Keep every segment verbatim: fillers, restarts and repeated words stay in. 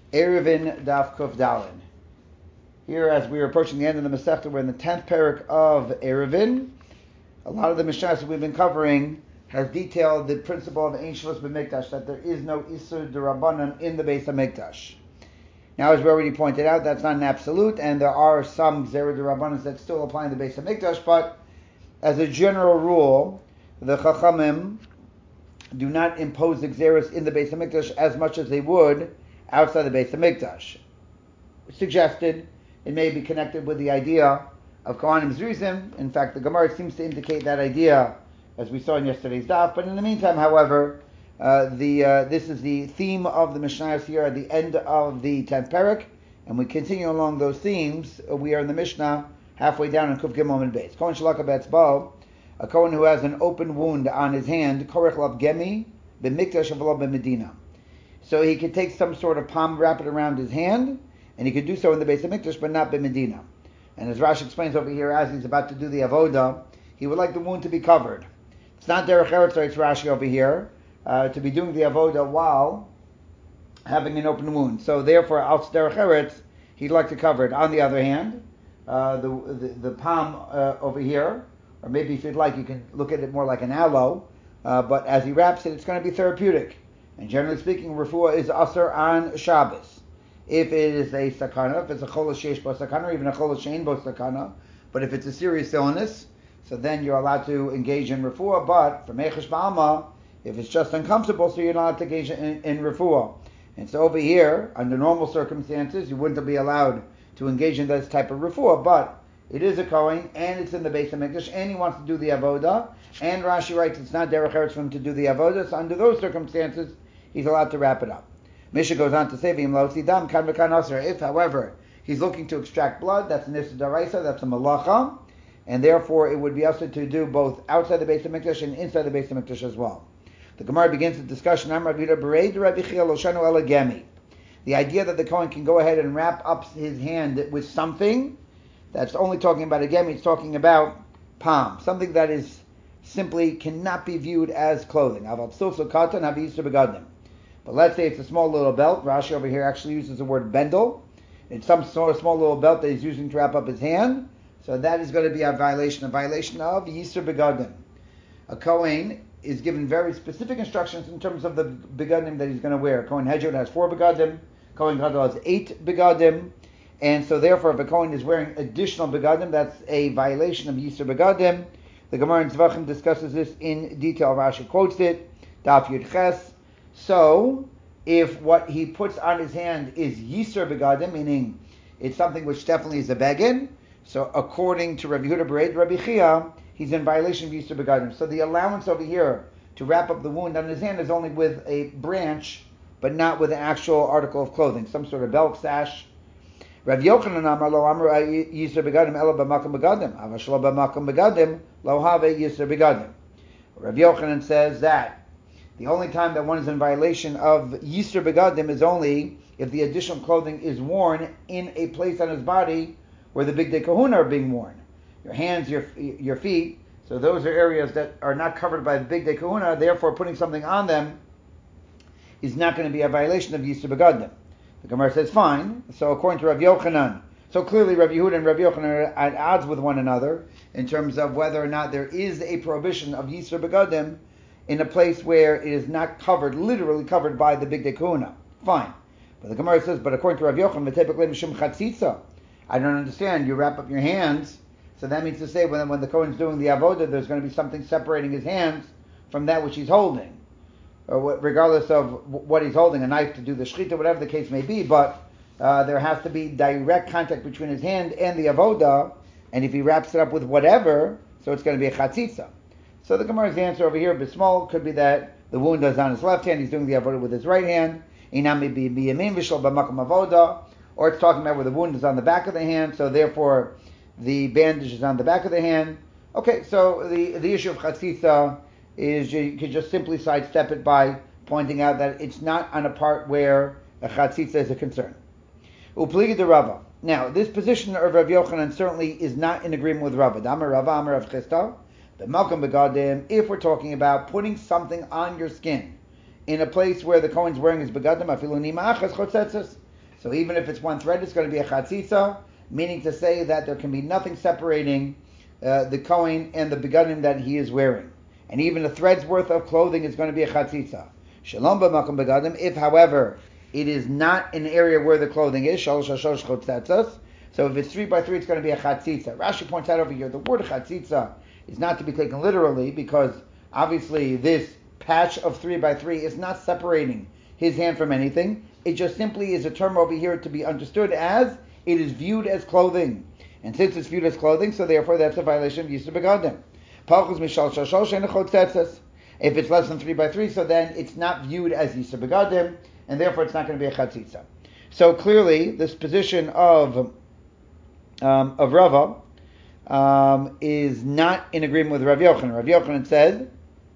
Erevin Daf Kuf Dalin. Here, as we are approaching the end of the Masechta, we're in the tenth parak of Erevin. A lot of the Mishnahs that we've been covering has detailed the principle of Ein Shalos B'Mikdash, that there is no Isur D'Rabbanan in the Beis HaMikdash. Now, as we already pointed out, that's not an absolute, and there are some Gzera D'Rabbanan that still apply in the Beis HaMikdash, but as a general rule, the Chachamim do not impose the Gzeras in the Beis HaMikdash as much as they would outside the Beis HaMikdash. Suggested it may be connected with the idea of Kohanim Zrizim. In fact, the Gemara seems to indicate that idea, as we saw in yesterday's daf. But in the meantime, however, uh, the uh, this is the theme of the Mishnah here at the end of the tenth parak, and we continue along those themes. We are in the Mishnah halfway down in Kuf Gimel and Beis. Kohen Shalaka Betzbo, a Kohen who has an open wound on his hand, Korech Lav Gemi B'Mikdash Avlo B'Medina. So he could take some sort of palm, wrap it around his hand, and he could do so in the Beis HaMikdash, but not B'Medina. And as Rashi explains over here, as he's about to do the avoda, he would like the wound to be covered. It's not derech eretz, it's Rashi over here, uh, to be doing the avoda while having an open wound. So therefore, al derech eretz, he'd like to cover it. On the other hand, uh, the, the the palm uh, over here, or maybe if you'd like, you can look at it more like an aloe. Uh, but as he wraps it, it's going to be therapeutic. And generally speaking, refuah is asur on Shabbos. If it is a sakana, if it's a chola sheish bo sakana, or even a chola shein bo sakana, but if it's a serious illness, so then you're allowed to engage in refuah. But for mechesh ba'alma, if it's just uncomfortable, so you're not allowed to engage in, in refuah. And so over here, under normal circumstances, you wouldn't be allowed to engage in this type of refuah. But it is a kohen, and it's in the Beis HaMikdash, and he wants to do the avoda. And Rashi writes it's not derech eretz for him to do the avoda. So under those circumstances, he's allowed to wrap it up. Misha goes on to say, if, however, he's looking to extract blood, that's an Issa Daraisa, that's a malacha, and therefore it would be also to do both outside the Beis HaMikdash and inside the Beis HaMikdash as well. The Gemara begins the discussion. The idea that the Kohen can go ahead and wrap up his hand with something, that's only talking about a gemi, it's talking about palm, something that is simply cannot be viewed as clothing. But let's say it's a small little belt. Rashi over here actually uses the word bendel. It's some sort of small little belt that he's using to wrap up his hand. So that is going to be a violation, a violation of Yisur Begadim. A Kohen is given very specific instructions in terms of the Begadim that he's going to wear. Kohen Hedjot has four Begadim. Kohen Gadol has eight Begadim. And so therefore, if a Kohen is wearing additional Begadim, that's a violation of Yisur Begadim. The Gemara in Zvachim discusses this in detail. Rashi quotes it. Daf Yud Ches. So, if what he puts on his hand is Yisur Begadim, meaning it's something which definitely is a begin, so according to Rabbi Yehuda Bereid, Rabbi Chia, he's in violation of Yisur Begadim. So the allowance over here to wrap up the wound on his hand is only with a branch, but not with an actual article of clothing, some sort of belt, sash. Rav Yochanan Amar Lo Amar Yisur Begadim Ela B'Makom Begadim Avashlo B'Makom Begadim Lo Have Yisur Begadim. Rav Yochanan says that the only time that one is in violation of Yisur Begadim is only if the additional clothing is worn in a place on his body where the Big Day Kahuna are being worn. Your hands, your your feet, so those are areas that are not covered by the Big Day Kahuna, therefore putting something on them is not going to be a violation of Yisur Begadim. The Gemara says, fine. So according to Rav Yochanan, so clearly Rav Yehuda and Rav Yochanan are at odds with one another in terms of whether or not there is a prohibition of Yisur Begadim in a place where it is not covered, literally covered by the Big Day Kahuna. Fine. But the Gemara says, but according to Rav Yochanan, I don't understand. You wrap up your hands, so that means to say when, when the Kohen's doing the avodah, there's going to be something separating his hands from that which he's holding. Or what, regardless of what he's holding, a knife to do the shechita, whatever the case may be, but uh, there has to be direct contact between his hand and the avodah, and if he wraps it up with whatever, so it's going to be a chatzitza. So the Gemara's answer over here, Bismol, could be that the wound is on his left hand, he's doing the avodah with his right hand, or it's talking about where the wound is on the back of the hand, so therefore the bandage is on the back of the hand. Okay, so the, the issue of chatzitza is you can just simply sidestep it by pointing out that it's not on a part where a chatzitza is a concern. Upligi de Rava. Now, this position of Rav Yochanan certainly is not in agreement with Rava. Damar Rava Amar Rav Chisda. If we're talking about putting something on your skin in a place where the Kohen's wearing his begadim, So even if it's one thread, it's going to be a chatzitza, meaning to say that there can be nothing separating uh, the Kohen and the begadim that he is wearing. And even a thread's worth of clothing is going to be a chatzitza. Shalom b'makom begadim. If, however, it is not an area where the clothing is, shalosh hashosh chotzetzas. So if it's three by three, it's going to be a chatzitza. Rashi points out over here, the word chatzitza is not to be taken literally, because obviously this patch of three by three is not separating his hand from anything. It just simply is a term over here to be understood as it is viewed as clothing. And since it's viewed as clothing, so therefore that's a violation of Yisur Begadim. If it's less than three by three, so then it's not viewed as Yisur Begadim, and therefore it's not going to be a chatzitza. So clearly, this position of um, of Rava um, is not in agreement with Rav Yochanan. Rav Yochanan said,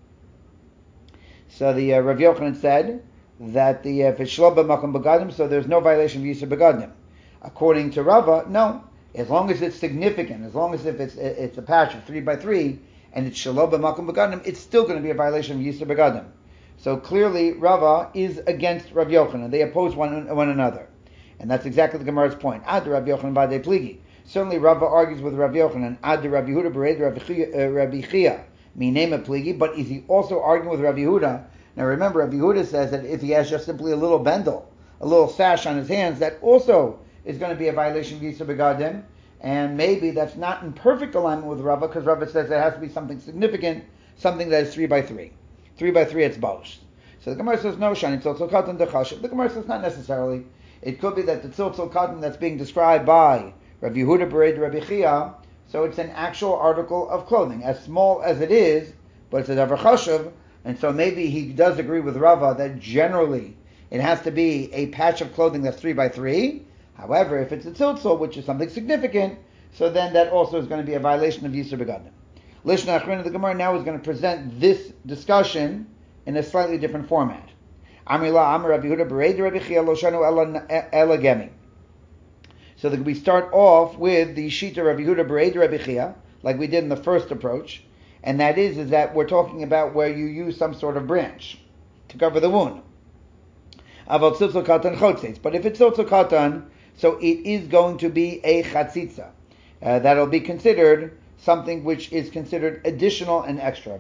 so the uh, Rav Yochanan said that the uh, if it's shlo b'makom begadim, so there's no violation of Yisur Begadim. According to Rava, no. As long as it's significant, as long as if it's it's a patch of three by three and it's shelo b'makom begadim, it's still going to be a violation of Yisur Begadim. So clearly, Rava is against Rav Yochanan. They oppose one one another, and that's exactly the Gemara's point. Ad Rav Yochanan b'adei pligi. Certainly, Rava argues with Rav Yochanan. Ad Rav Yehuda b'reid Rabbi Chia minema pligi. But is he also arguing with Rav Yehuda? Now remember, Rav Yehuda says that if he has just simply a little bendel, a little sash on his hands, that also is going to be a violation of Yisur Begadim, and maybe that's not in perfect alignment with Rava, because Rava says there has to be something significant, something that is three by three. Three by three, it's bosh. So the Gemara says, no, shani tziltzil katan dechashiv. The Gemara says, not necessarily. It could be that the tziltzil katan that's being described by Rav Yehuda b'reid Rabbi Chia, so it's an actual article of clothing, as small as it is, but it's a davar chashiv, and so maybe he does agree with Rava that generally it has to be a patch of clothing that's three by three. However, if it's a tziltzil, which is something significant, so then that also is going to be a violation of Yisur Begadim. Lishna Achron, the Gemara now is going to present this discussion in a slightly different format. Amrila Amar Rabbi Yehuda b'reid Rabbi Chia lo shanu ela gemi. So that we start off with the shita Rabbi Yehuda b'reid Rabbi Chia, like we did in the first approach, and that is is that we're talking about where you use some sort of branch to cover the wound. Aval tziltzil katan chotzeitz. But if it's tziltzil katan, so it is going to be a chatzitza. Uh, that'll be considered something which is considered additional and extra.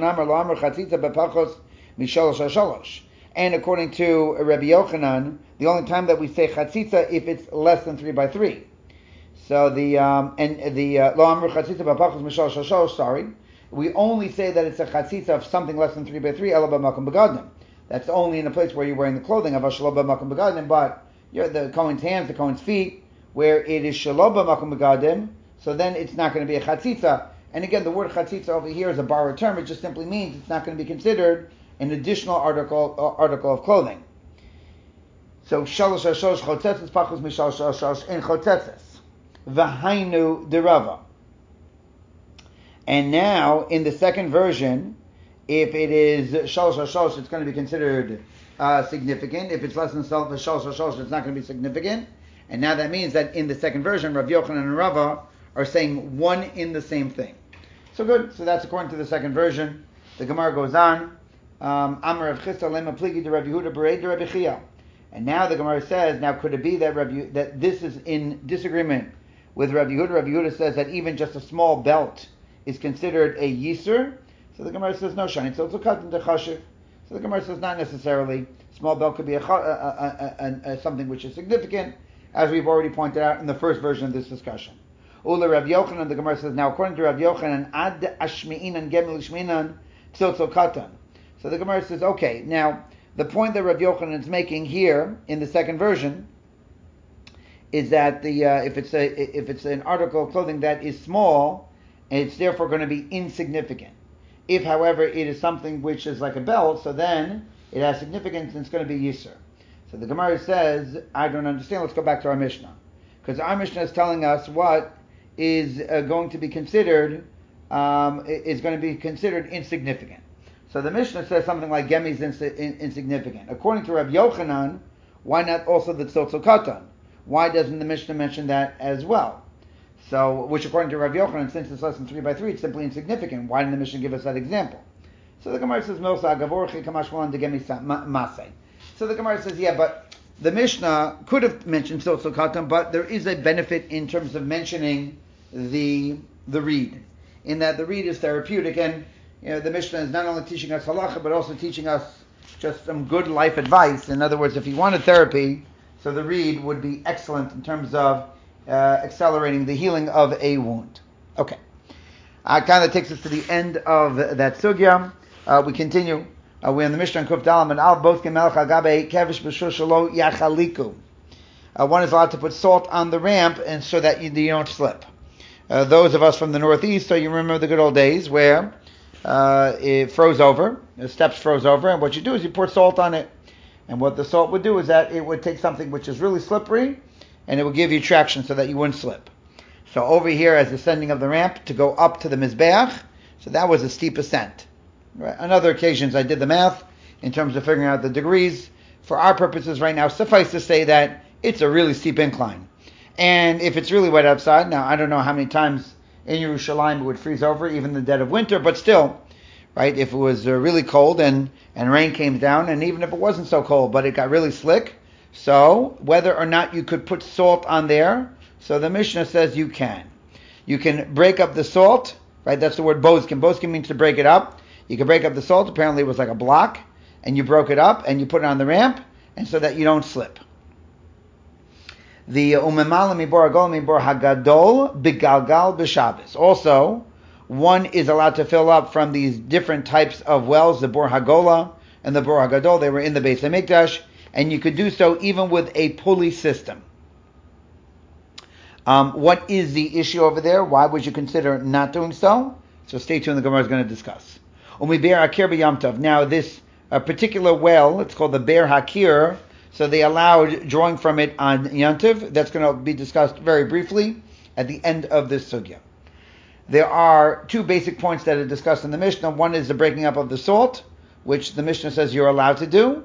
And according to Rabbi Yochanan, the only time that we say chatzitza if it's less than three by three. So the um, and the lo amru chatzitza b'pachos mishal shalosh. Sorry, we only say that it's a chatzitza of something less than three by three. Ela b'makom begadim. That's only in a place where you're wearing the clothing of a shelo b'makom begadim, but you're the Kohen's hands, the Kohen's feet, where it is shelo b'makom begadim, so then it's not going to be a chatzitza. And again, the word chatzitza over here is a borrowed term. It just simply means it's not going to be considered an additional article uh, article of clothing. So shalosh hashosh chotzetzes pachos mishalosh hashosh in chotzetzes v'hainu derava. And now in the second version, if it is shalosh hashosh, it's going to be considered uh, significant. If it's less than shalosh hashosh, it's not going to be significant. And now that means that in the second version, Rav Yochanan and Rava are saying one in the same thing. So good. So that's according to the second version. The Gemara goes on. Um, Amar Rav Chisda lema pligi de Rav Yehuda b'reid de Rabbi Chia. And now the Gemara says, now could it be that Rav, that this is in disagreement with Rav Yehuda? Rav Yehuda says that even just a small belt is considered a yisur. So the Gemara says no, shani tziltzil katan dechashiv. So the Gemara says not necessarily. Small belt could be a, a, a, a, a, something which is significant, as we've already pointed out in the first version of this discussion. Ula Rav Yochanan, the Gemara says, now according to Rav Yochanan, ad ashmi'inan gemel shmi'inan tziltzil katan. So the Gemara says, okay, now the point that Rav Yochanan is making here in the second version is that the uh, if it's a if it's an article of clothing that is small, it's therefore going to be insignificant. If, however, it is something which is like a belt, so then it has significance and it's going to be yisur. So the Gemara says, I don't understand. Let's go back to our Mishnah, because our Mishnah is telling us what is uh, going to be considered um, is going to be considered insignificant. So the Mishnah says something like Gemi is ins- in- insignificant. According to Rav Yochanan, why not also the tziltzil katan? Why doesn't the Mishnah mention that as well? So, which according to Rav Yochanan, since it's less than three by three, it's simply insignificant. Why didn't the Mishnah give us that example? So the Gemara says, Milsa gavorchi kamashmalan de Gemi masay. So the Gemara says, yeah, but the Mishnah could have mentioned Silsil Katan, but there is a benefit in terms of mentioning the the reed, in that the reed is therapeutic, and you know, the Mishnah is not only teaching us halacha, but also teaching us just some good life advice. In other words, if you wanted therapy, so the reed would be excellent in terms of uh, accelerating the healing of a wound. Okay. Uh, kind of takes us to the end of that sugya. Uh, we continue. Uh, we're in the Mishnah Kuf Dalam and Al both Gemelch Agabe Kevish B'Shul Shalo Yachaliku. One is allowed to put salt on the ramp and so that you, you don't slip. Uh, those of us from the Northeast, so you remember the good old days where uh, it froze over, the steps froze over, and what you do is you pour salt on it. And what the salt would do is that it would take something which is really slippery and it would give you traction so that you wouldn't slip. So over here, as ascending of the ramp to go up to the Mizbeach, so that was a steep ascent. Right? On other occasions, I did the math in terms of figuring out the degrees. For our purposes right now, suffice to say that it's a really steep incline. And if it's really wet outside, now I don't know how many times in Yerushalayim it would freeze over, even in the dead of winter, but still, right, if it was uh, really cold and, and rain came down, and even if it wasn't so cold, but it got really slick, so whether or not you could put salt on there, so the Mishnah says you can. You can break up the salt, right? That's the word bozkin. Bozkin means to break it up. You can break up the salt. Apparently it was like a block, and you broke it up, and you put it on the ramp, and so that you don't slip. The umemala mibor agol mibor hagadol bigalgal b'Shabbos. Also, one is allowed to fill up from these different types of wells, the bor hagola and the bor hagadol. They were in the Beis Hamikdash, and you could do so even with a pulley system. Um, what is the issue over there? Why would you consider not doing so? So stay tuned, the Gemara is going to discuss. Now this uh, particular well, it's called the Be'er Hakir, so they allowed drawing from it on Yantiv. That's going to be discussed very briefly at the end of this sugya. There are two basic points that are discussed in the Mishnah. One is the breaking up of the salt, which the Mishnah says you're allowed to do.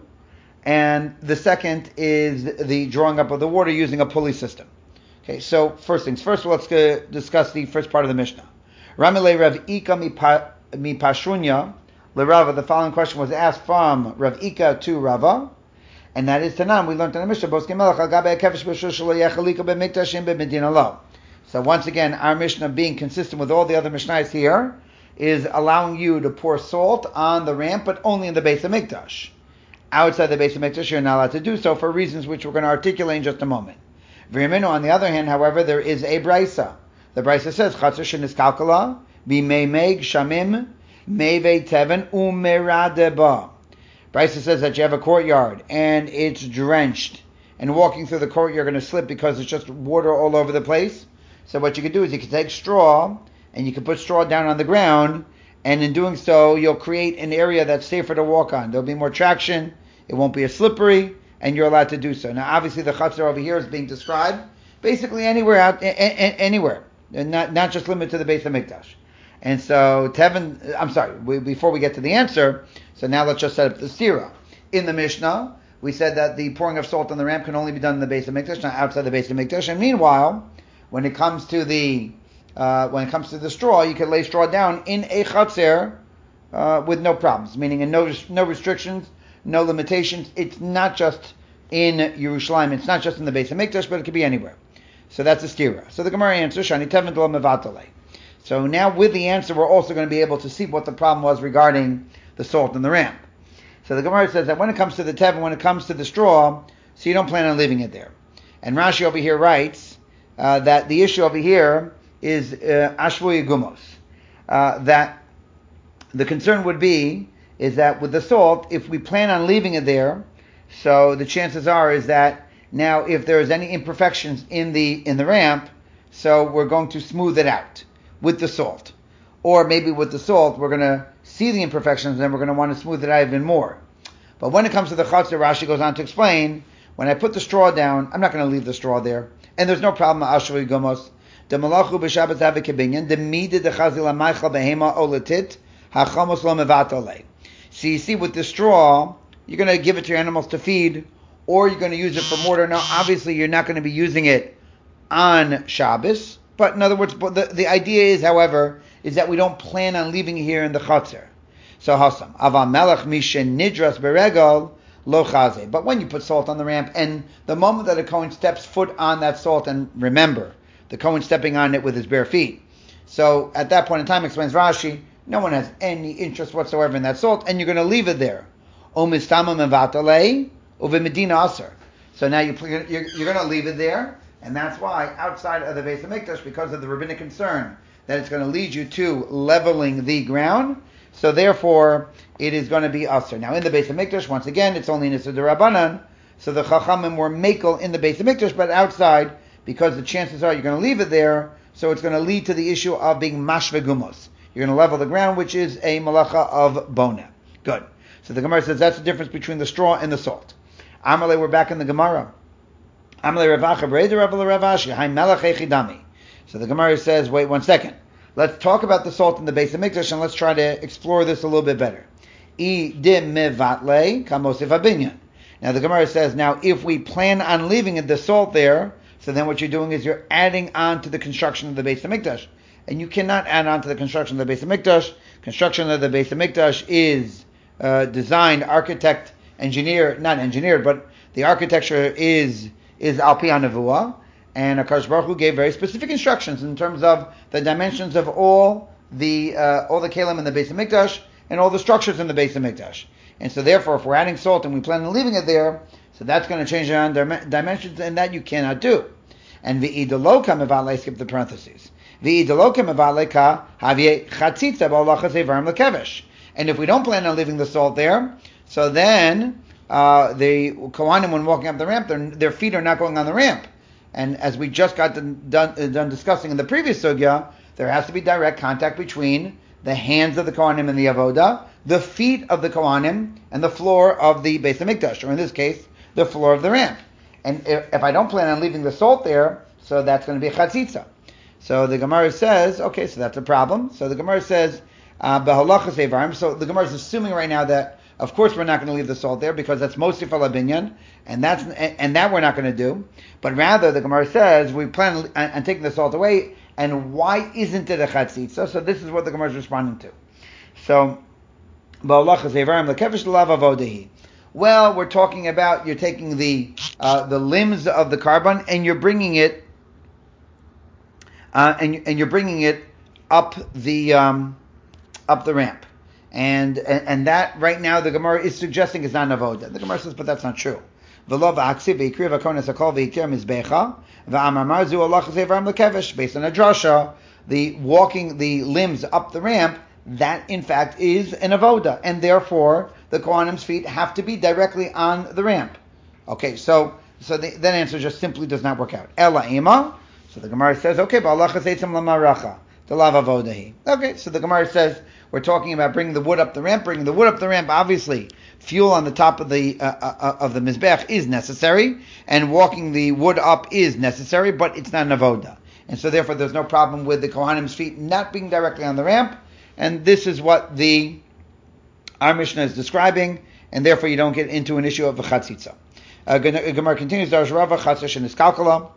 And the second is the drawing up of the water using a pulley system. Okay, so first things first, let's uh, discuss the first part of the Mishnah. Ramile Rav Ika mi Pashunya, le Rava. The following question was asked from Rav Ika to Rava, and that is Tanan. We learned in the Mishnah, Bos Gemelach Agabe Kefesh B'Shul Shelo Yachalika B'Mikdashim B'Medina Lo. So once again, our Mishnah, being consistent with all the other Mishnahs here, is allowing you to pour salt on the ramp, but only in the Beis Hamikdash. Outside the Beis Hamikdash, you're not allowed to do so for reasons which we're going to articulate in just a moment. V'yaminu, on the other hand, however, there is a brisa. The brisa says, Chatzor sheniskalkala b'meimei shamim meve teven umeradeba. Brisa says that you have a courtyard and it's drenched, and walking through the court you're going to slip because it's just water all over the place. So what you can do is you can take straw and you can put straw down on the ground, and in doing so you'll create an area that's safer to walk on. There'll be more traction, it won't be as slippery, and you're allowed to do so. Now, obviously, the chutzner over here is being described basically anywhere out, a- a- anywhere, and not not just limited to the Beis Hamikdash. And so, Tevin, I'm sorry. We, before we get to the answer, so now let's just set up the stira. In the Mishnah, we said that the pouring of salt on the ramp can only be done in the Beis Hamikdash, not outside the Beis Hamikdash. And meanwhile, when it comes to the uh, when it comes to the straw, you can lay straw down in a chutzner uh, with no problems, meaning in no no restrictions. No limitations. It's not just in Yerushalayim. It's not just in the Beis Hamikdash, but it could be anywhere. So that's a stira. So the Gemara answers, Shani Tevin Lo Mevatale. So now with the answer, we're also going to be able to see what the problem was regarding the salt in the ramp. So the Gemara says that when it comes to the Tevin, when it comes to the straw, so you don't plan on leaving it there. And Rashi over here writes uh, that the issue over here is uh, Ashvu Yegumos. Uh, that the concern would be is that with the salt, if we plan on leaving it there, so the chances are is that now if there's any imperfections in the in the ramp, so we're going to smooth it out with the salt. Or maybe with the salt, we're going to see the imperfections and we're going to want to smooth it out even more. But when it comes to the chutzner, Rashi goes on to explain, when I put the straw down, I'm not going to leave the straw there. And there's no problem, Ashri Gomos. The malachu b'Shabbat havekibinyan, the mida the chazil amaychal behema olatit, hachamos lo mevatale. So you see, with the straw, you're going to give it to your animals to feed, or you're going to use it for mortar. Now, obviously, you're not going to be using it on Shabbos. But in other words, the, the idea is, however, is that we don't plan on leaving it here in the chutzner. So Hasam, Ava Melech Mishen Nidras Beregal lo chaze. But when you put salt on the ramp, and the moment that a Kohen steps foot on that salt, and remember, the Kohen stepping on it with his bare feet. So at that point in time, explains Rashi, no one has any interest whatsoever in that salt, and you're going to leave it there. So now you, you're, you're going to leave it there, and that's why outside of the Beis HaMikdash, because of the rabbinic concern that it's going to lead you to leveling the ground, so therefore it is going to be Asr. Now in the Beis HaMikdash, once again, it's only Nisur D'Rabbanan, so the Chachamim were Mekel in the Beis HaMikdash, but outside, because the chances are you're going to leave it there, so it's going to lead to the issue of being Mashve Gumos. You're going to level the ground, which is a malacha of Bona. Good. So the Gemara says that's the difference between the straw and the salt. Amalei, we're back in the Gemara. Amalei Ravacha Breder Rav Ravashi Hai Melech Echidami. So the Gemara says, wait one second. Let's talk about the salt in the Beis HaMikdash and let's try to explore this a little bit better. I dim mevatle kamosif abinyan. Now the Gemara says, now if we plan on leaving it, the salt there, so then what you're doing is you're adding on to the construction of the Beis HaMikdash. And you cannot add on to the construction of the Beis HaMikdash. Construction of the Beis HaMikdash is uh, designed, architect, engineer, not engineered, but the architecture is is al pi hanavua. And HaKadosh Baruch Hu gave very specific instructions in terms of the dimensions of all the uh, all the kelim in the Beis HaMikdash and all the structures in the Beis HaMikdash. And so therefore, if we're adding salt and we plan on leaving it there, so that's going to change around dimensions, and that you cannot do. And v'idaloka mevalei, skip the parentheses. V'idaloka mevalei ka havye chatzitza ba'olachas evarim lekevesh. And if we don't plan on leaving the salt there, so then uh, the Kohanim, when walking up the ramp, their, their feet are not going on the ramp. And as we just got done, done, done discussing in the previous sugya, there has to be direct contact between the hands of the Kohanim and the Avoda, the feet of the Kohanim, and the floor of the Beis HaMikdash, or in this case, the floor of the ramp. And if, if I don't plan on leaving the salt there, so that's going to be a chatzitza. So the Gemara says, okay, so that's a problem. So the Gemara says, behalachas evarim. So the Gemara is assuming right now that, of course, we're not going to leave the salt there because that's mostly for labinyan, and that's and that we're not going to do. But rather, the Gemara says we plan on, on taking the salt away. And why isn't it a chatzitza? So this is what the Gemara is responding to. So, behalachas evarim lekevish l'lav avodahi. Well, we're talking about you're taking the uh, the limbs of the carbon and you're bringing it uh, and and you're bringing it up the um, up the ramp, and, and and that right now the Gemara is suggesting is not avoda. The Gemara says, but that's not true. Based on a drasha, the walking the limbs up the ramp, that in fact is an avoda, and therefore the Kohanim's feet have to be directly on the ramp. Okay, so so the, that answer just simply does not work out. Ela ima. So the Gemara says, okay, ba'alacha seitzim lamaracha, the lav avodahi. Okay, so the Gemara says we're talking about bringing the wood up the ramp. Bringing the wood up the ramp, obviously, fuel on the top of the uh, uh, of the mizbech is necessary, and walking the wood up is necessary, but it's not an avoda, and so therefore there's no problem with the Kohanim's feet not being directly on the ramp. And this is what the our Mishnah is describing, and therefore you don't get into an issue of the chatzitza. Uh, Gemara continues, Darsh Rava Chatzish in his kalkala.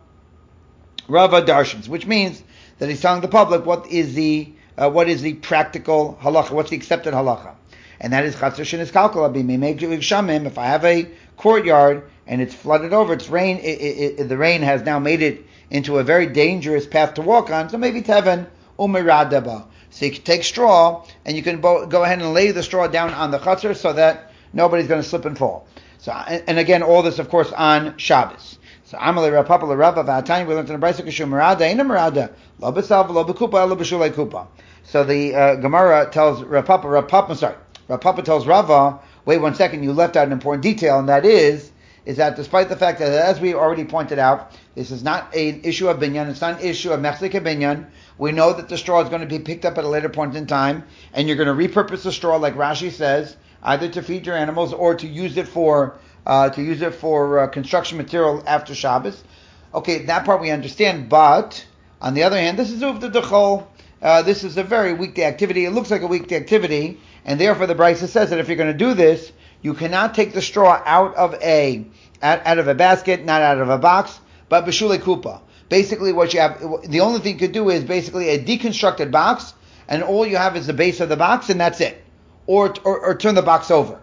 Rava darshans, which means that he's telling the public what is the uh, what is the practical halacha, what's the accepted halacha, and that is Chatzish in his kalkala. If I have a courtyard and it's flooded over, it's rain. It, it, it, the rain has now made it into a very dangerous path to walk on. So maybe teven umiradaba. So you can take straw, and you can bo- go ahead and lay the straw down on the chutzner so that nobody's going to slip and fall. So, and, and again, all this, of course, on Shabbos. So, Amalei Rav Papa Rabba V'Atani, we learned in the Brayso Kashu Merada, Eina Merada, Lo B'Sav, Lo B'Kupa, Lo B'Shulei Kupa. So the uh, Gemara tells Rav Papa, Rav Papa, sorry, Rav Papa tells Rava, wait one second, you left out an important detail, and that is, is that despite the fact that, as we already pointed out, this is not an issue of binyan, it's not an issue of mechzik binyan. We know that the straw is going to be picked up at a later point in time, and you're going to repurpose the straw, like Rashi says, either to feed your animals or to use it for uh, to use it for uh, construction material after Shabbos. Okay, that part we understand, but on the other hand, this is uvda d'chol. Uh, this is a very weekday activity. It looks like a weekday activity, and therefore the Brisa says that if you're going to do this, you cannot take the straw out of a out, out of a basket, not out of a box, but b'shulei kupa. Basically, what you have, the only thing you could do is basically a deconstructed box, and all you have is the base of the box, and that's it. Or or, or turn the box over.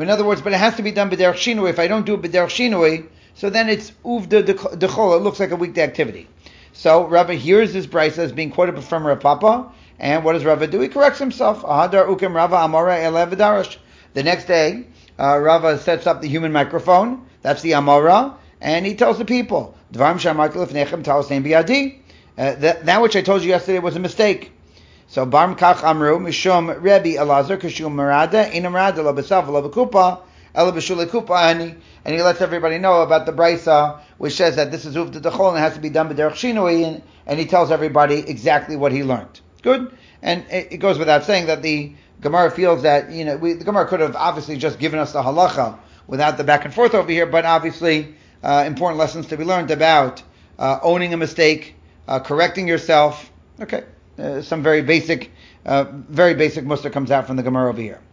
In other words, but it has to be done b'derech shinui. If I don't do it b'derech shinui, so then it's uvda dechol. It looks like a weekday activity. So Rava hears this brisa as being quoted from Rav Papa, and what does Rava do? He corrects himself. Ahadar ukim Rava amora elev v'darash. The next day, uh, Rava sets up the human microphone. That's the amora, and he tells the people, Dvarim shamarti lefnechem ta'osein biyadi. That that which I told you yesterday was a mistake. So Barm Kach Amru Mishum Rebbe Elazar Kashum Marada Inam Rada Lo Besav Lo Bekupa Ela Beshule Kupa and and he lets everybody know about the brisa which says that this is Uvda Dechol and it has to be done b'derech shinui, and, and he tells everybody exactly what he learned. Good, and it, it goes without saying that the Gemara feels that you know we, the Gemara could have obviously just given us the halacha without the back and forth over here, but obviously uh, important lessons to be learned about uh, owning a mistake, uh, correcting yourself. Okay. Uh, some very basic, uh, very basic muster comes out from the Gemara over here.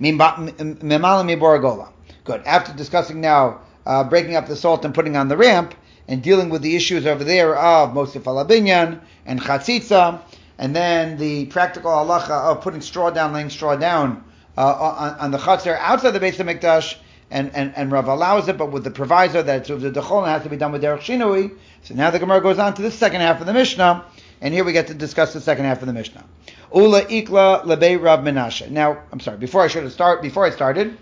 Good. After discussing now uh, breaking up the salt and putting on the ramp and dealing with the issues over there of Mosif Alabinyan and Chatzitza, and then the practical halacha of putting straw down, laying straw down uh, on, on the Chatzir outside the Beis HaMikdash, and, and, and Rav allows it, but with the proviso that it's the Dechol and has to be done with Derech Shinui. So now the Gemara goes on to the second half of the Mishnah. And here we get to discuss the second half of the Mishnah. Ula ikla lebei Rav Menashe. Now, I'm sorry, before I should have start, before I started,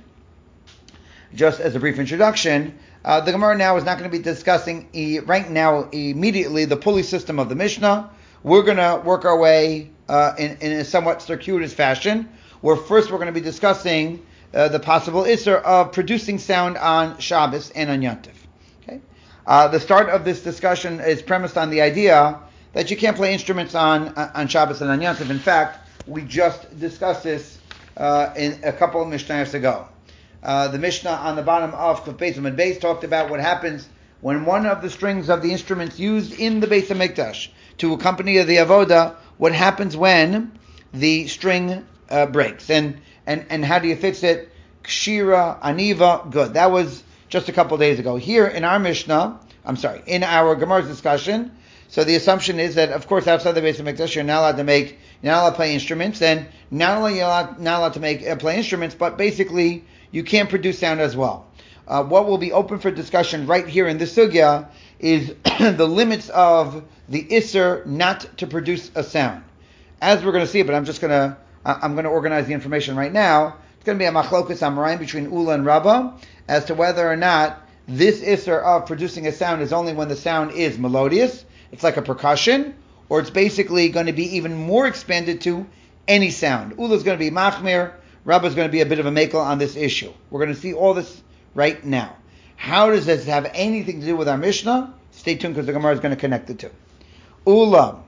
just as a brief introduction, uh, the Gemara now is not going to be discussing e, right now immediately the pulley system of the Mishnah. We're going to work our way uh, in, in a somewhat circuitous fashion, where first we're going to be discussing uh, the possible isser of producing sound on Shabbos and on Yom Tov. Okay? Uh, the start of this discussion is premised on the idea that you can't play instruments on on Shabbos and on Yom Tov. In fact, we just discussed this uh, in a couple of Mishnahs ago. Uh, the Mishnah on the bottom of Kuf Beis Amud Beis talked about what happens when one of the strings of the instruments used in the Beis HaMikdash to accompany the avoda, what happens when the string uh, breaks, and, and and how do you fix it? Kshira, aniva, good. That was just a couple of days ago. Here in our Mishnah, I'm sorry, in our Gemara's discussion. So the assumption is that, of course, outside the Beis HaMikdash, you're not allowed to make, you're not allowed to play instruments, and not only you're allowed, not allowed to make uh, play instruments, but basically you can't produce sound as well. Uh, what will be open for discussion right here in this sugya is the limits of the isser not to produce a sound, as we're going to see. But I'm just going to, I'm going to organize the information right now. It's going to be a machlokas amoraim between Ula and Rabba as to whether or not this isser of producing a sound is only when the sound is melodious. It's like a percussion, or it's basically going to be even more expanded to any sound. Ula is going to be machmir, Rabbah is going to be a bit of a makel on this issue. We're going to see all this right now. How does this have anything to do with our Mishnah? Stay tuned because the Gemara is going to connect the two. Ula,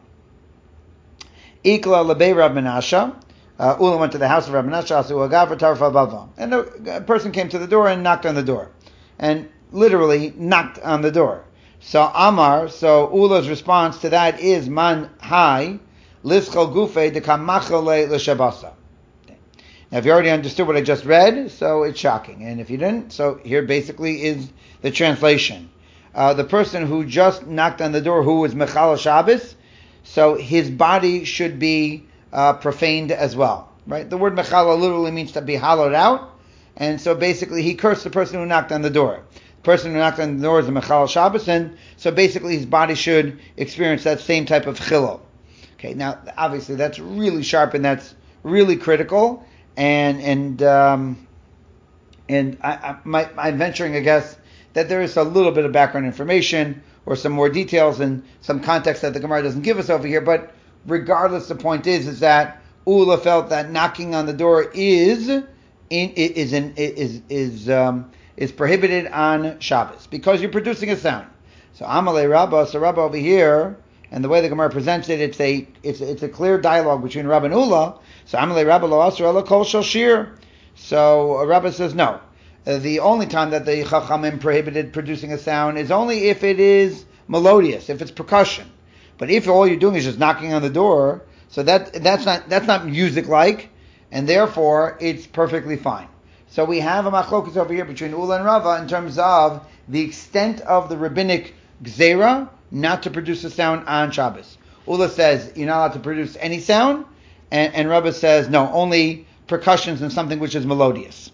ikla lebei Rav Menashe. Uh, Ula went to the house of Rav Menashe, asu agav tarfa bava, and a person came to the door and knocked on the door, and literally knocked on the door. So Amar, so Ula's response to that is man hai lischal gufe de kamachale l'shabasa. Now, if you already understood what I just read, so it's shocking, and if you didn't, so here basically is the translation. Uh, the person who just knocked on the door, who was mechal Shabbos, so his body should be uh, profaned as well, right? The word mechal literally means to be hollowed out, and so basically he cursed the person who knocked on the door. Person who knocked on the door is a Mechal Shabbos, and so basically his body should experience that same type of chilul. Okay, now obviously that's really sharp and that's really critical, and and um, and I, I, my, I'm venturing a guess that there is a little bit of background information or some more details and some context that the Gemara doesn't give us over here. But regardless, the point is is that Ula felt that knocking on the door is in is in is is um, is prohibited on Shabbos because you're producing a sound. So Amalei Rabbah, so Rabbah over here, and the way the Gemara presents it, it's a it's it's a clear dialogue between Rabbah and Ula. So Amalei Rabbah lo asur ela kol shel shir. So Rabbah says no. Uh, the only time that the Chachamim prohibited producing a sound is only if it is melodious, if it's percussion. But if all you're doing is just knocking on the door, so that that's not that's not music-like, and therefore it's perfectly fine. So we have a machlokas over here between Ula and Rava in terms of the extent of the rabbinic gzeira not to produce a sound on Shabbos. Ula says you're not allowed to produce any sound, and, and Rava says no, only percussions and something which is melodious.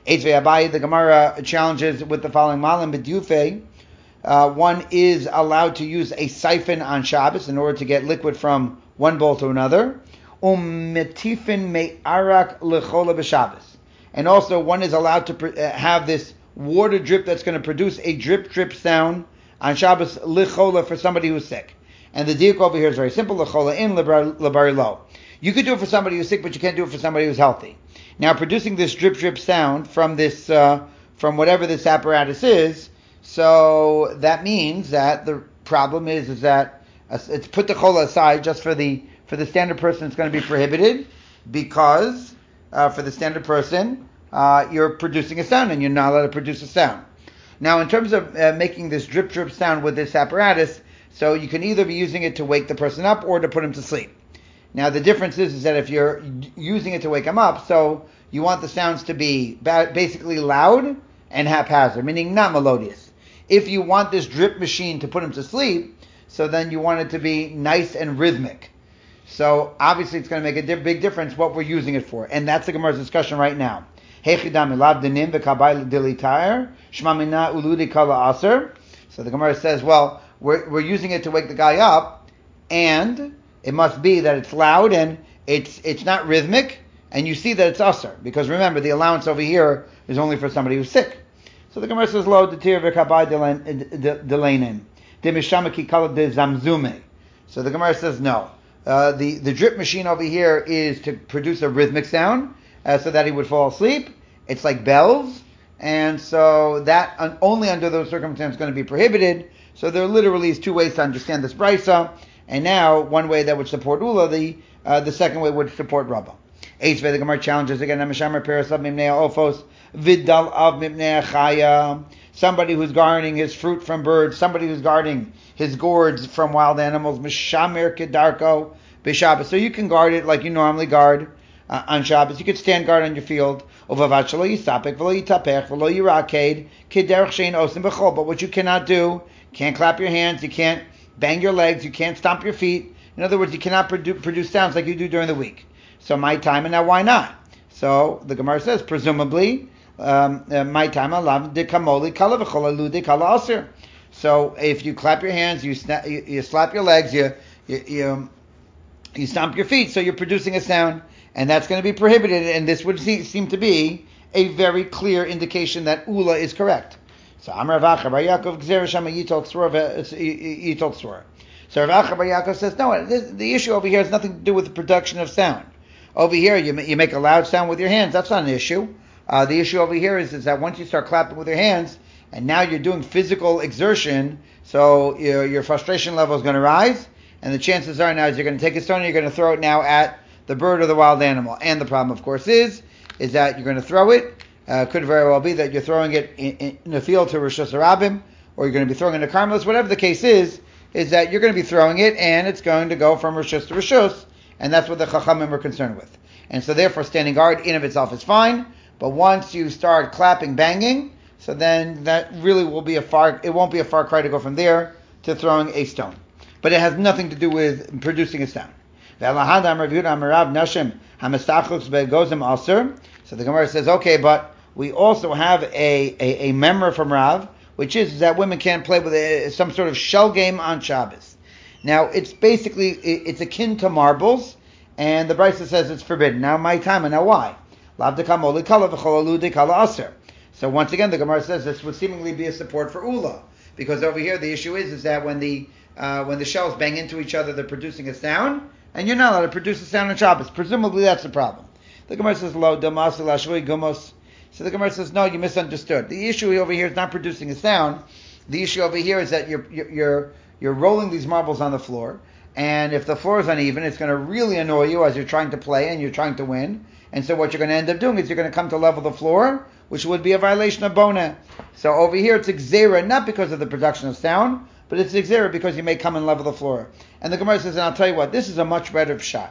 Eitzvei Abaye, the Gemara challenges with the following malam b'dyufei. Uh, one is allowed to use a siphon on Shabbos in order to get liquid from one bowl to another. Um metifin me'arak lechola b'Shabbos. And also one is allowed to pr- uh, have this water drip that's going to produce a drip drip sound on Shabbos lechola for somebody who's sick. And the diuk over here is very simple, lechola in lebari lo. You could do it for somebody who's sick, but you can't do it for somebody who's healthy. Now, producing this drip drip sound from this uh, from whatever this apparatus is, so that means that the problem is is that uh, it's put the chola aside just for the for the standard person. It's going to be prohibited because uh, for the standard person uh, you're producing a sound and you're not allowed to produce a sound. Now, in terms of uh, making this drip drip sound with this apparatus, so you can either be using it to wake the person up or to put him to sleep. Now, the difference is, is that if you're using it to wake him up, so you want the sounds to be ba- basically loud and haphazard, meaning not melodious. If you want this drip machine to put him to sleep, so then you want it to be nice and rhythmic. So obviously it's going to make a di- big difference what we're using it for. And that's the Gemara's discussion right now. So the Gemara says, well, we're, we're using it to wake the guy up, and it must be that it's loud and it's it's not rhythmic, and you see that it's usher, because remember, the allowance over here is only for somebody who's sick. So the Gemara says, lo detir v'kabai delainen demishamaki kala de zamzume. So the Gemara says, no. Uh, the, the drip machine over here is to produce a rhythmic sound, uh, so that he would fall asleep. It's like bells, and so that un- only under those circumstances is going to be prohibited. So there literally is two ways to understand this brisa. And now, one way that would support Ula, the uh, the second way would support Rabbah. Eitzvei, the Gemara challenges again. Vidal av mipnei chaya. Somebody who's guarding his fruit from birds. Somebody who's guarding his gourds from wild animals. Mishamer kedarko b'Shabbos. So you can guard it like you normally guard uh, on Shabbos. You could stand guard on your field. Uvavat shelo yisapek v'lo yitapech v'lo yiraked kederech shein osim b'chol. But what you cannot do, can't clap your hands. You can't bang your legs. You can't stomp your feet. In other words, you cannot produ- produce sounds like you do during the week. So my time, and now why not? So the Gemara says, presumably, um, uh, my time alav de kamoli kala v'chol alu de kala aser. So if you clap your hands, you, sna- you, you slap your legs, you, you you you stomp your feet, so you're producing a sound, and that's going to be prohibited. And this would see, seem to be a very clear indication that Ula is correct. So Amar Rav Bar Yaakov Gzera Shama Yitol Tzur. So Rav Bar Yaakov says, no, this, the issue over here has nothing to do with the production of sound. Over here, you you make a loud sound with your hands. That's not an issue. Uh, the issue over here is, is that once you start clapping with your hands, and now you're doing physical exertion, so your, your frustration level is going to rise, and the chances are now is you're going to take a stone and you're going to throw it now at the bird or the wild animal. And the problem, of course, is is that you're going to throw it. Uh, could very well be that you're throwing it in, in, in a field to Rosh Hashanah, or you're going to be throwing it to Carmelis. Whatever the case is, is that you're going to be throwing it, and it's going to go from Rosh to Rosh, and that's what the Chachamim are concerned with. And so therefore, standing guard in of itself is fine, but once you start clapping, banging, so then that really will be a far, it won't be a far cry to go from there to throwing a stone. But it has nothing to do with producing a sound. So the Gemara says, okay, but we also have a, a, a memra from Rav, which is that women can't play with a, some sort of shell game on Shabbos. Now, it's basically, it, it's akin to marbles, and the Brisa says it's forbidden. Now, my time, and now why? So once again, the Gemara says this would seemingly be a support for Ula, because over here the issue is, is that when the uh, when the shells bang into each other, they're producing a sound, and you're not allowed to produce a sound on Shabbos. Presumably that's the problem. The Gemara says, Lo damas lashui gumos. So the Gemara says, no, you misunderstood. The issue over here is not producing a sound. The issue over here is that you're you're you're rolling these marbles on the floor, and if the floor is uneven, it's going to really annoy you as you're trying to play and you're trying to win. And so what you're going to end up doing is you're going to come to level the floor, which would be a violation of Bona. So over here it's Xera, not because of the production of sound, but it's Xera because you may come and level the floor. And the Gemara says, and I'll tell you what, this is a much better pshat.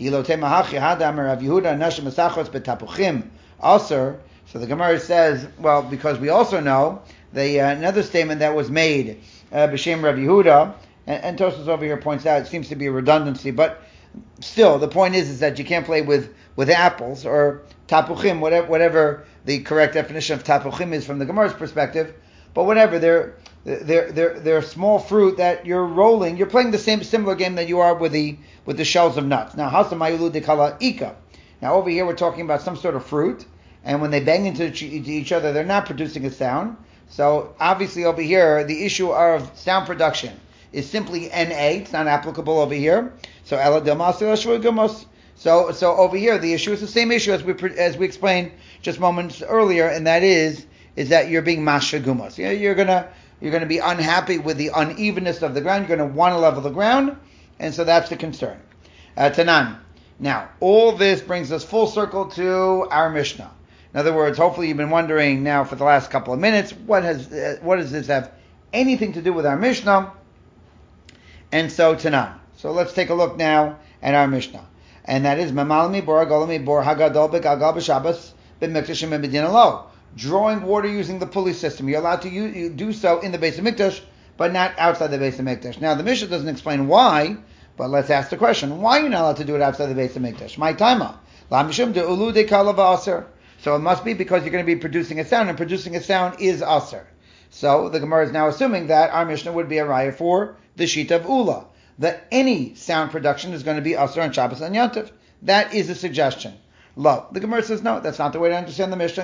So the Gemara says, well, because we also know the uh, another statement that was made uh, b'shem Rav Yehuda, and, and Tosfos over here points out it seems to be a redundancy, but still the point is is that you can't play with, with apples or tapuchim, whatever, whatever the correct definition of tapuchim is from the Gemara's perspective, but whatever, they're they're they're they're small fruit that you're rolling. You're playing the same similar game that you are with the with the shells of nuts. Now, hasamayulu dekala ika. Now, over here we're talking about some sort of fruit, and when they bang into each other, they're not producing a sound. So obviously over here, the issue of sound production is simply N A. It's not applicable over here. So ela delmas. So so over here, the issue is the same issue as we as we explained just moments earlier, and that is is that you're being mashagumos. You're, you're gonna you're gonna be unhappy with the unevenness of the ground. You're gonna want to level the ground, and so that's the concern. Uh, Tanan. Now, all this brings us full circle to our Mishnah. In other words, hopefully you've been wondering now for the last couple of minutes, what has uh, what does this have anything to do with our Mishnah? And so Tanan. So let's take a look now at our Mishnah. And that is Mamalmi Bor Agolami Bor Hagadol Begagal B'Shabbos B'Mikdash and B'Medina Lo. Drawing water using the pulley system. You're allowed to use, you do so in the Beis HaMikdash, but not outside the Beis HaMikdash. Now the Mishnah doesn't explain why, but let's ask the question: why are you not allowed to do it outside the Beis HaMikdash? My timer. La Mishum de Ulu de Kalava Aser. So it must be because you're going to be producing a sound, and producing a sound is Aser. So the Gemara is now assuming that our Mishnah would be a raya for the sheet of Ula, that any sound production is going to be Aser on Shabbos and Yantiv. That is a suggestion. Lo. The Gemara says no, that's not the way to understand the Mishnah.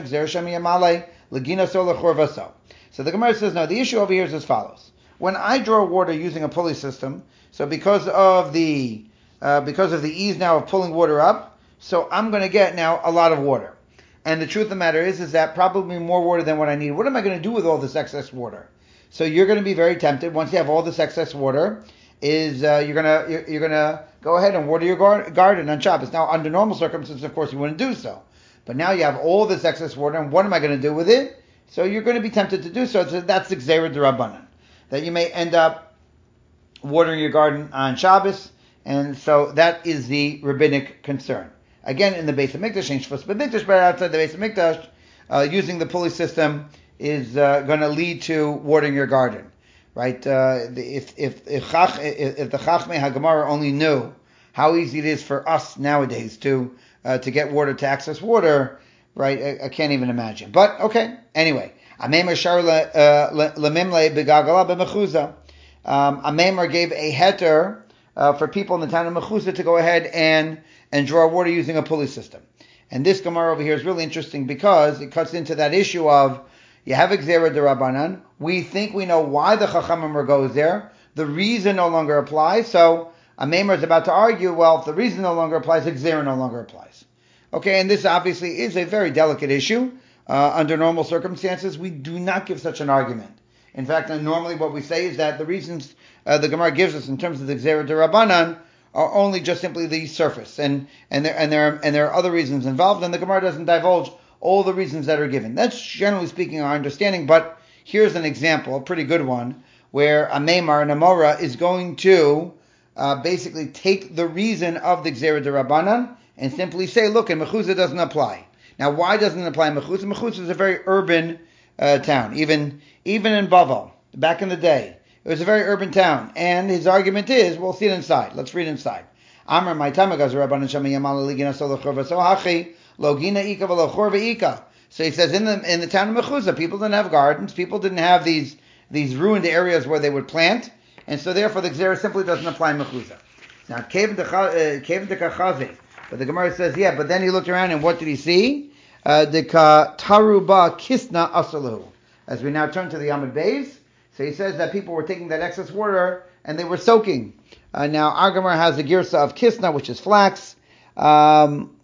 So the Gemara says no, the issue over here is as follows. When I draw water using a pulley system, so because of the uh, because of the ease now of pulling water up, so I'm going to get now a lot of water. And the truth of the matter is, is that probably more water than what I need. What am I going to do with all this excess water? So you're going to be very tempted once you have all this excess water. Is uh, you're gonna you're, you're gonna go ahead and water your gar- garden on Shabbos. Now, under normal circumstances, of course, you wouldn't do so. But now you have all this excess water, and what am I going to do with it? So you're going to be tempted to do so. So that's the Gzeira D'Rabbanan, that you may end up watering your garden on Shabbos, and so that is the rabbinic concern. Again, in the Beis HaMikdash, ain't Shvus B'Mikdash, but outside the Beis HaMikdash, uh, using the pulley system is uh, going to lead to watering your garden, right? Uh, if if if, Chach, if, if the Chachmei HaGemara only knew how easy it is for us nowadays to uh, to get water, to access water, right? I, I can't even imagine. But okay, anyway, Amemar Shar Lemimle Begagala B'Mechuza. Amemar gave a heter uh, for people in the town of Mechuza to go ahead and and draw water using a pulley system. And this Gemara over here is really interesting because it cuts into that issue of you have a Gzeira D'Rabbanan. We think we know why the Chachamim goes there. The reason no longer applies. So a Maimer is about to argue, well, if the reason no longer applies, the Gzeira no longer applies. Okay, and this obviously is a very delicate issue. Uh, under normal circumstances, we do not give such an argument. In fact, normally what we say is that the reasons uh, the Gemara gives us in terms of the Gzeira D'Rabbanan are only just simply the surface, and and there and there are, and there are other reasons involved, and the Gemara doesn't divulge all the reasons that are given. That's generally speaking our understanding. But here's an example, a pretty good one, where a Meimar, an Amora, is going to uh, basically take the reason of the Gzeira D'Rabbanan and simply say, look, in Mechuzah doesn't apply. Now, why doesn't it apply in Mechuzah? Mechuzah is a very urban uh, town, even even in Bavel back in the day. It was a very urban town, and his argument is, we'll see it inside. Let's read inside. Amar my tamagaz Rabbanan Shama Yamala Ligina Solachorva Sohachi Logina Ika Velochorva Ika. So he says in the in the town of Mechuzah, people didn't have gardens, people didn't have these these ruined areas where they would plant, and so therefore the Gzeira simply doesn't apply in Mechuzah. Now Kevin Dekachazi, but the Gemara says, yeah, but then he looked around and what did he see? Deka Taruba Kisna Asalu. As we now turn to the Amud Beis. So he says that people were taking that excess water and they were soaking. Uh, now, our Gemara has the girsa of kisna, which is flax. Um,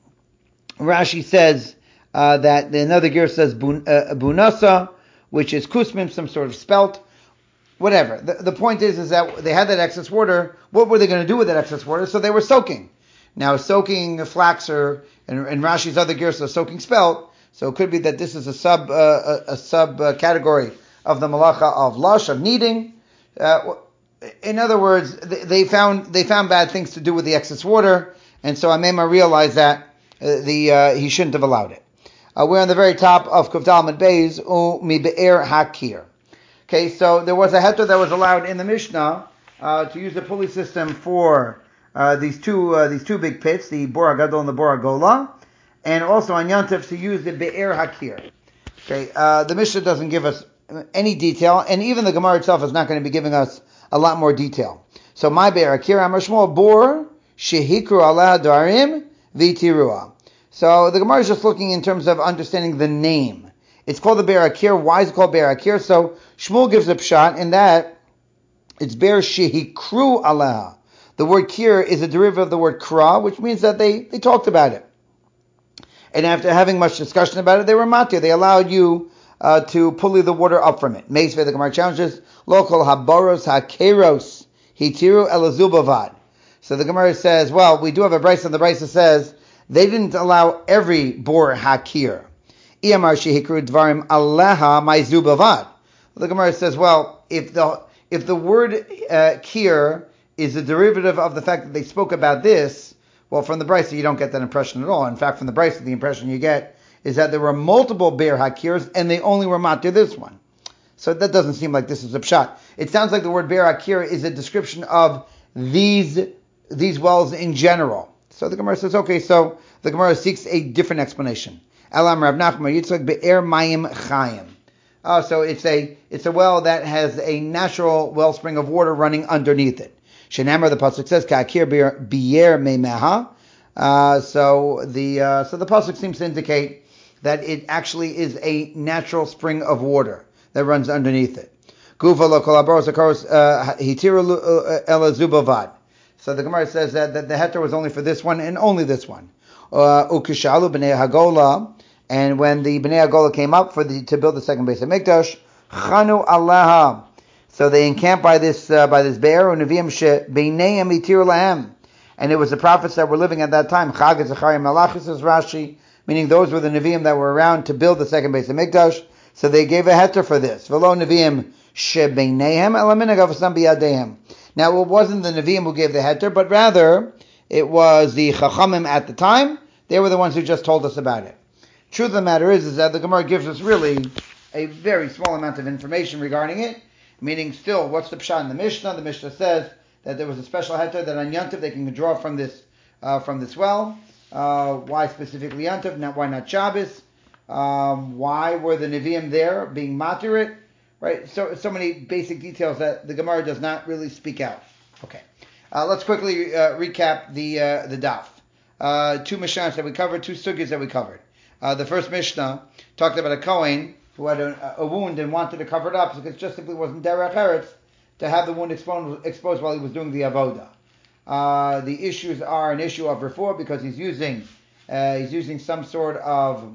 Rashi says uh, that another girsa says bun, uh, bunasa, which is kusmim, some sort of spelt. Whatever. The, the point is, is that they had that excess water. What were they going to do with that excess water? So they were soaking. Now, soaking flax, or and, and Rashi's other girsa, soaking spelt. So it could be that this is a sub uh, a, a sub uh, category of the malacha of lush, of kneading. Uh, in other words, they, they found they found bad things to do with the excess water, and so Amema realized that uh, the uh, he shouldn't have allowed it. Uh, we're on the very top of Kufdal Mid Beis, U Mi Be'er Hakir. Okay, so there was a heter that was allowed in the Mishnah uh, to use the pulley system for uh, these two uh, these two big pits, the Bor Gadol and the Bor Gola. and also on Yantif to use the Be'er Hakir. Okay, uh, the Mishnah doesn't give us any detail, and even the Gemara itself is not going to be giving us a lot more detail. So my Be'er Hakir, Amar Shmuel, Bor Shehikru Ala Darim V'Tirua. So the Gemara is just looking in terms of understanding the name. It's called the Be'er Hakir. Why is it called Be'er Hakir? So Shmuel gives a pshat in that it's Be'er Shehikru Ala. The word kir is a derivative of the word kra, which means that they, they talked about it. And after having much discussion about it, they were matir. They allowed you uh, to pulley the water up from it. Meisvei, the Gemara challenges, local habaros hakeros hitiru elazubavad. So the Gemara says, well, we do have a brisa, and the brisa says they didn't allow every bor hakir. Iyamar shehikru dvarim aleha maizubavad. The Gemara says, well, if the if the word uh, kir is a derivative of the fact that they spoke about this, well, from the Brisa, you don't get that impression at all. In fact, from the Brisa, the impression you get is that there were multiple Be'er Hakirs, and they only were matir this one. So that doesn't seem like this is a pshat. It sounds like the word Be'er Hakir is a description of these, these wells in general. So the Gemara says, okay, so the Gemara seeks a different explanation. Elam Rav Nachman Yitzchak Be'er Mayim Chayim. Oh, so it's a, it's a well that has a natural wellspring of water running underneath it. Shenamar, the pasuk says, "Ka'akir biyer meimeha." Uh, so the uh, so the pasuk seems to indicate that it actually is a natural spring of water that runs underneath it. Gufa lo kolaboros akaros hitiru ela zubavad. So the Gemara says that, that the heter was only for this one and only this one. Ukishalu b'nei hagola, and when the b'nei hagola came up for the to build the second base of Mikdash, chanu alaha. So they encamped by this uh, by this bear, and it was the prophets that were living at that time. Chag Zechariah Malachis says Rashi, meaning those were the Nevi'im that were around to build the second base of Mikdash. So they gave a heter for this. V'lo Nevi'im shebeinehem elaminag avasam biyadehem. Now it wasn't the Nevi'im who gave the heter, but rather it was the Chachamim at the time. They were the ones who just told us about it. Truth of the matter is, is that the Gemara gives us really a very small amount of information regarding it. Meaning, still, what's the pshat in the Mishnah? The Mishnah says that there was a special heter that on Yantiv they can draw from this uh, from this well. Uh, why specifically Yantiv? Not why not Shabbos? Um, why were the Nevi'im there being matir? Right? So so many basic details that the Gemara does not really speak out. Okay, uh, let's quickly uh, recap the uh, the daf. Uh, two Mishnahs that we covered, two sugis that we covered. Uh, the first Mishnah talked about a Kohen who had a, a wound and wanted to cover it up because it just simply wasn't derech eretz to have the wound exposed, exposed while he was doing the avoda. Uh, the issues are an issue of refuah because he's using uh, he's using some sort of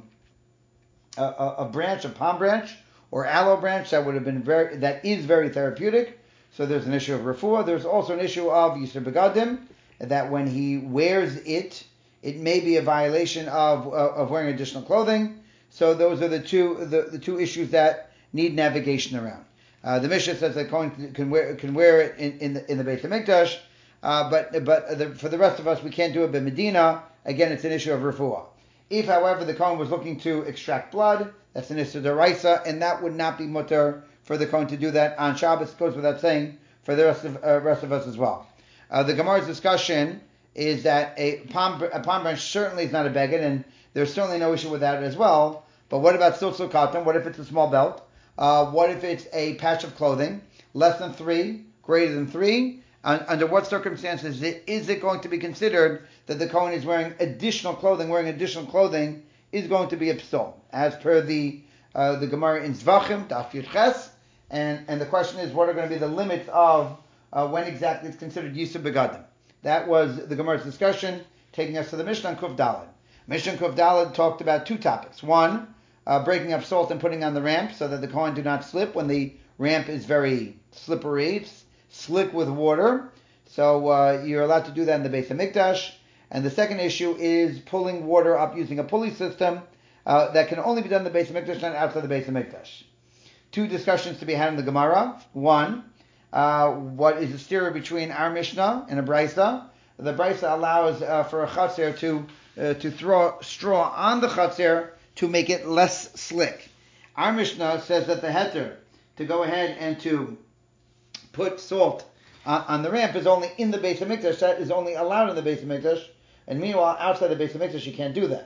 a, a, a branch, a palm branch or aloe branch that would have been very that is very therapeutic. So there's an issue of refuah. There's also an issue of yisur begadim, that when he wears it, it may be a violation of uh, of wearing additional clothing. So those are the two the, the two issues that need navigation around. Uh, the Mishnah says that Kohen can wear can wear it in, in the in the Beit HaMikdash, uh, but but the, for the rest of us we can't do it by Medina. Again, it's an issue of refuah. If, however, the Kohen was looking to extract blood, that's an issue deraisa, and that would not be mutter for the Kohen to do that on Shabbos. Goes without saying for the rest of uh, rest of us as well. Uh, the Gemara's discussion is that a palm a palm branch certainly is not a beged, and there's certainly no issue with that as well. But what about silsul cotton? What if it's a small belt? Uh, what if it's a patch of clothing? Less than three, greater than three? Uh, under what circumstances is it, is it going to be considered that the Kohen is wearing additional clothing? Wearing additional clothing is going to be a psal, as per the uh, the Gemara in Zvachim, Daf Yud Ches. And, and the question is, what are going to be the limits of uh, when exactly it's considered Yisur Begadim? That was the Gemara's discussion, taking us to the Mishnah and Kuf Daled. Mishnah and Kuf Daled talked about two topics. One, Uh, breaking up salt and putting on the ramp so that the Kohen do not slip when the ramp is very slippery, it's slick with water. So uh, you're allowed to do that in the Beis HaMikdash. And the second issue is pulling water up using a pulley system uh, that can only be done in the Beis HaMikdash, not outside the Beis HaMikdash. Two discussions to be had in the Gemara. One, uh, what is the steer between our Mishnah and a Brisa? The Brisa allows uh, for a Chatzir to uh, to throw straw on the Chatzir to make it less slick. Our Mishnah says that the heter to go ahead and to put salt on, on the ramp is only in the Beis HaMikdash. That is only allowed in the Beis HaMikdash, and meanwhile outside the Beis HaMikdash you can't do that.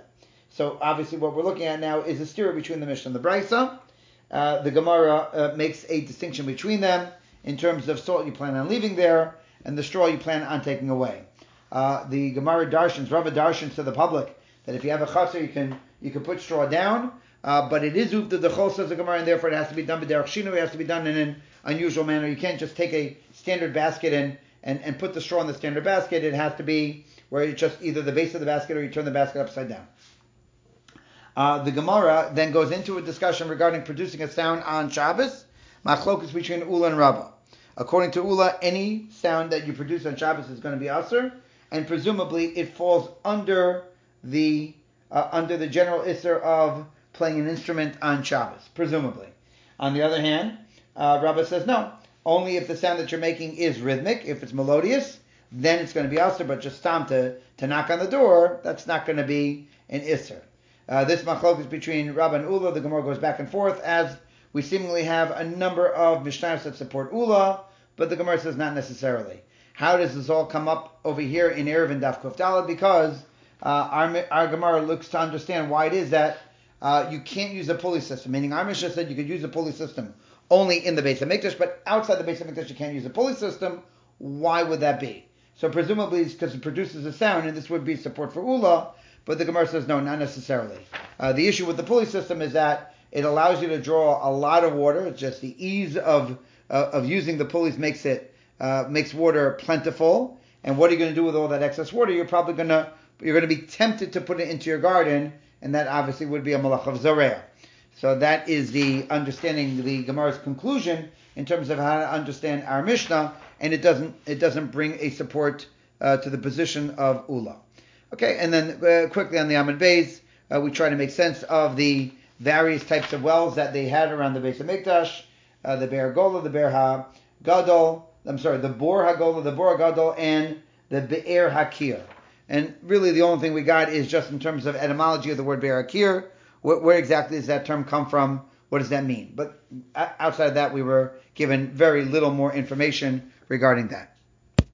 So obviously what we're looking at now is a steer between the Mishnah and the Brisa. Uh, the Gemara uh, makes a distinction between them in terms of salt you plan on leaving there and the straw you plan on taking away. Uh, the Gemara darshans, Rava darshans to the public that if you have a chaser, you can you can put straw down, uh, but it is uvda dechol, says the Gemara, and therefore it has to be done b'derech shinu. It has to be done in an unusual manner. You can't just take a standard basket and, and, and put the straw in the standard basket. It has to be where it's just either the base of the basket or you turn the basket upside down. Uh, the Gemara then goes into a discussion regarding producing a sound on Shabbos, machlokus between Ula and Rava. According to Ula, any sound that you produce on Shabbos is going to be aser, and presumably it falls under the uh, under the general isser of playing an instrument on Shabbos, presumably. On the other hand, uh, Rava says no. Only if the sound that you're making is rhythmic, if it's melodious, then it's going to be aser, but just stam to, to knock on the door, that's not going to be an isser. Uh, this machlok is between Rabba and Ula. The Gemara goes back and forth as we seemingly have a number of mishnayos that support Ula, but the Gemara says not necessarily. How does this all come up over here in Eruvin Daf Kuf Daled? Because uh, our, our Gemara looks to understand why it is that uh, you can't use a pulley system. Meaning our Mishnah said you could use a pulley system only in the Beis HaMikdash, but outside the Beis HaMikdash you can't use a pulley system. Why would that be? So presumably it's because it produces a sound, and this would be support for Ula. But the Gemara says no, not necessarily. Uh, the issue with the pulley system is that it allows you to draw a lot of water. It's just the ease of uh, of using the pulleys makes it uh, makes water plentiful. And what are you going to do with all that excess water? You're probably going to you're going to be tempted to put it into your garden, and that obviously would be a malach of zareah. So that is the understanding, the Gemara's conclusion in terms of how to understand our Mishnah, and it doesn't it doesn't bring a support uh, to the position of Ula. Okay, and then uh, quickly on the Amud Beis, uh, we try to make sense of the various types of wells that they had around the Beis HaMikdash, uh, the Be'er Gola, the Be'er HaGadol, I'm sorry, the Bor HaGola, the Bor HaGadol, and the Be'er HaKir. And really the only thing we got is just in terms of etymology of the word Be'er HaKir, where, where exactly does that term come from, what does that mean? But outside of that, we were given very little more information regarding that.